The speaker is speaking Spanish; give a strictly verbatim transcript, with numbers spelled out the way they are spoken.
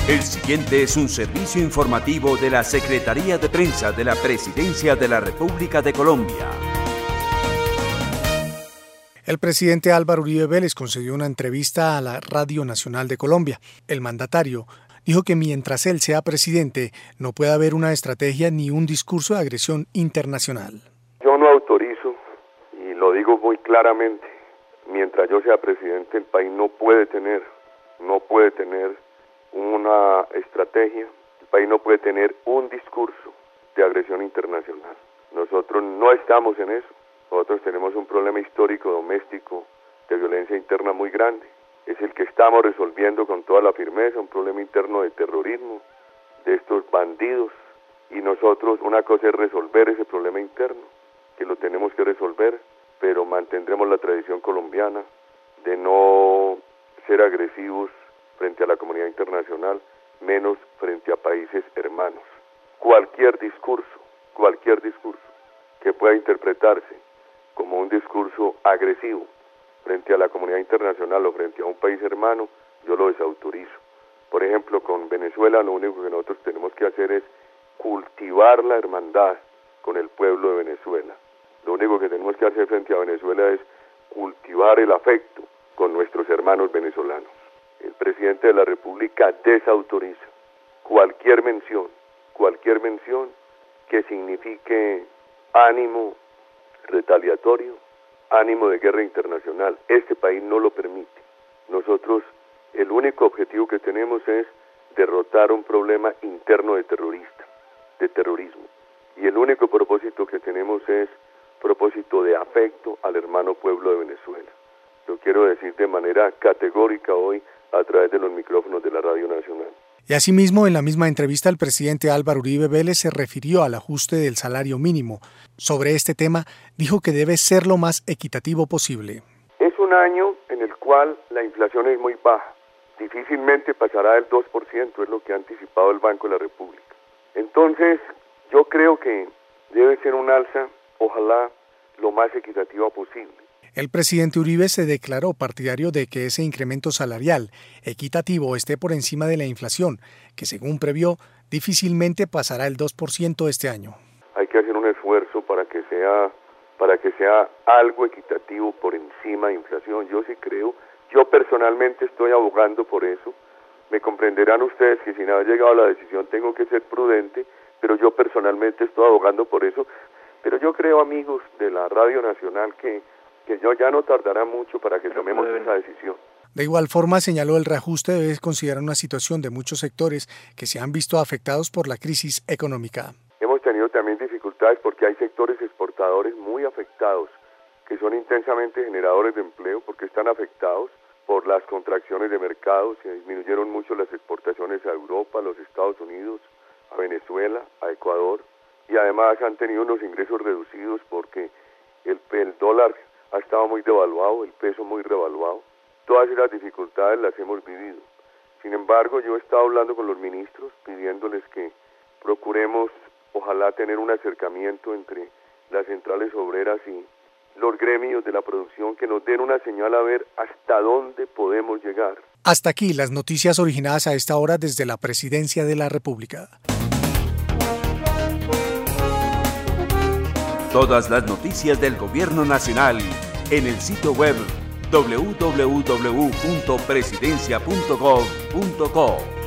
El siguiente es un servicio informativo de la Secretaría de Prensa de la Presidencia de la República de Colombia. El presidente Álvaro Uribe Vélez concedió una entrevista a la Radio Nacional de Colombia. El mandatario dijo que mientras él sea presidente, no puede haber una estrategia ni un discurso de agresión internacional. Yo no autorizo, y lo digo muy claramente, mientras yo sea presidente, el país no puede tener, no puede tener una estrategia, el país no puede tener un discurso de agresión internacional. Nosotros no estamos en eso. Nosotros tenemos un problema histórico doméstico de violencia interna muy grande. Es el que estamos resolviendo con toda la firmeza, un problema interno de terrorismo, de estos bandidos. Y nosotros, una cosa es resolver ese problema interno, que lo tenemos que resolver, pero mantendremos la tradición colombiana de no ser agresivos frente a la comunidad internacional, menos frente a países hermanos. Cualquier discurso, cualquier discurso que pueda interpretarse como un discurso agresivo frente a la comunidad internacional o frente a un país hermano, yo lo desautorizo. Por ejemplo, con Venezuela lo único que nosotros tenemos que hacer es cultivar la hermandad con el pueblo de Venezuela. Lo único que tenemos que hacer frente a Venezuela es cultivar el afecto con nuestros hermanos venezolanos. El presidente de la República desautoriza cualquier mención, cualquier mención que signifique ánimo retaliatorio, ánimo de guerra internacional. Este país no lo permite. Nosotros, el único objetivo que tenemos es derrotar un problema interno de terrorista, de terrorismo. Y el único propósito que tenemos es propósito de afecto al hermano pueblo de Venezuela. Lo quiero decir de manera categórica hoy a través de los micrófonos de la Radio Nacional. Y asimismo, en la misma entrevista, el presidente Álvaro Uribe Vélez se refirió al ajuste del salario mínimo. Sobre este tema, dijo que debe ser lo más equitativo posible. Es un año en el cual la inflación es muy baja. Difícilmente pasará del dos por ciento, es lo que ha anticipado el Banco de la República. Entonces, yo creo que debe ser un alza, ojalá, lo más equitativa posible. El presidente Uribe se declaró partidario de que ese incremento salarial equitativo esté por encima de la inflación, que según previó, difícilmente pasará el dos por ciento este año. Hay que hacer un esfuerzo para que sea, para que sea algo equitativo por encima de inflación. Yo sí creo, yo personalmente estoy abogando por eso. Me comprenderán ustedes que sin haber llegado a la decisión tengo que ser prudente, pero yo personalmente estoy abogando por eso. Pero yo creo, amigos de la Radio Nacional, que que yo ya no tardará mucho para que tomemos esa decisión. De igual forma, señaló, el reajuste debe considerar una situación de muchos sectores que se han visto afectados por la crisis económica. Hemos tenido también dificultades porque hay sectores exportadores muy afectados, que son intensamente generadores de empleo porque están afectados por las contracciones de mercados, se disminuyeron mucho las exportaciones a Europa, a los Estados Unidos, a Venezuela, a Ecuador, y además han tenido unos ingresos reducidos porque el, el dólar ha estado muy devaluado, el peso muy revaluado. Todas esas dificultades las hemos vivido. Sin embargo, yo he estado hablando con los ministros, pidiéndoles que procuremos, ojalá, tener un acercamiento entre las centrales obreras y los gremios de la producción, que nos den una señal a ver hasta dónde podemos llegar. Hasta aquí las noticias originadas a esta hora desde la Presidencia de la República. Todas las noticias del Gobierno Nacional en el sitio web doble u doble u doble u punto presidencia punto gov punto co.